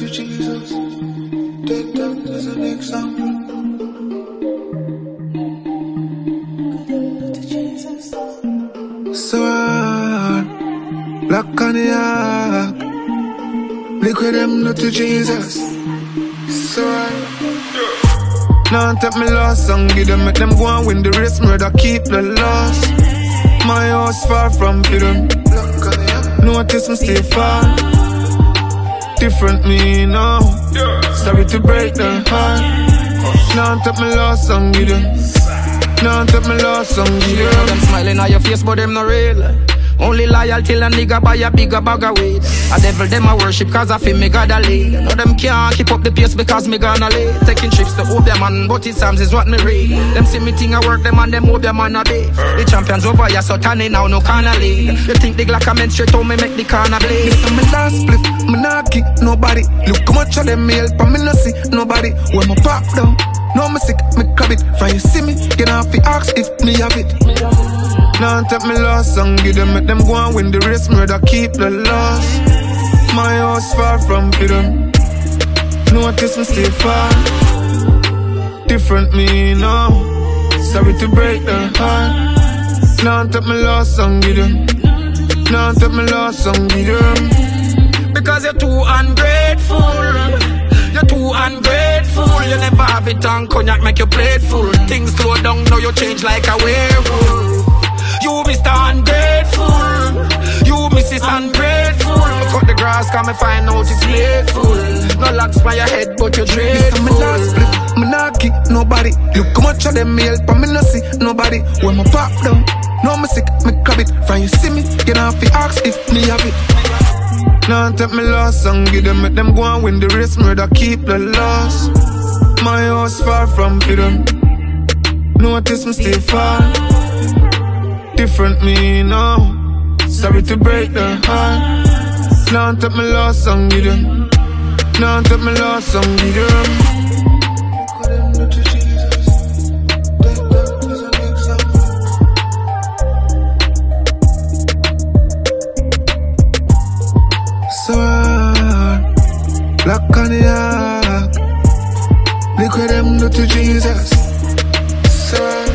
Jesus. Take that as an example. So hard, lock on the ark. Liquid them not to Jesus. So hard. Now take me lost song, give them, make them go and win the race. Murder keep the loss. My house far from freedom. Notice me stay far. Different me now. Sorry to break the heart. Now take me lost song, give them. Now take me lost song, give them. Them smiling at your face, but them not real. Only loyal till a nigga buy a bigger bag of weed. A devil them a worship cause I feel me God a lead. No them can't keep up the pace because me gonna late. Taking trips to hope their man, but it Psalms is what me read. Them see me thing I work them and them hope their man a day. The champions over here so tiny now no corner league. You think the Glock a meant straight to me make the corner bleed. This is my last split, me not kick nobody. Look how much of them me help and me no see nobody. When me pop down, no me sick, me grab it. From you see me, get off the ask if me have it. Now take me lost song, give them, make them go and win the race. Murder keep the loss. My house far from freedom. Notice me stay far. Different me now. Sorry to break the heart. Now take me lost song, give them. Now take me lost song, give them. Because you're too ungrateful. You're too ungrateful. You never have it on cognac, make you playful. Things slow down, now you change like a werewolf. You Mr. Ungrateful. You Mrs. Ungrateful. Cut the grass, come and find out it's grateful. No locks by your head, but you're dreadful. This is my last split, me not kick nobody. Look how much of them me help and me no see nobody. When me pop down, no me sick, me grab it. From you see me, get off the ask if me have it. Now take me lost song, give them, make them go and win the race. Murder keep the loss. My house far from freedom. Notice me stay far. Different me now. Sorry to break the heart. Now take me lost song, give them. Now take me lost song, give them. So hard, lock on the ark. Liquid them to Jesus. So hard.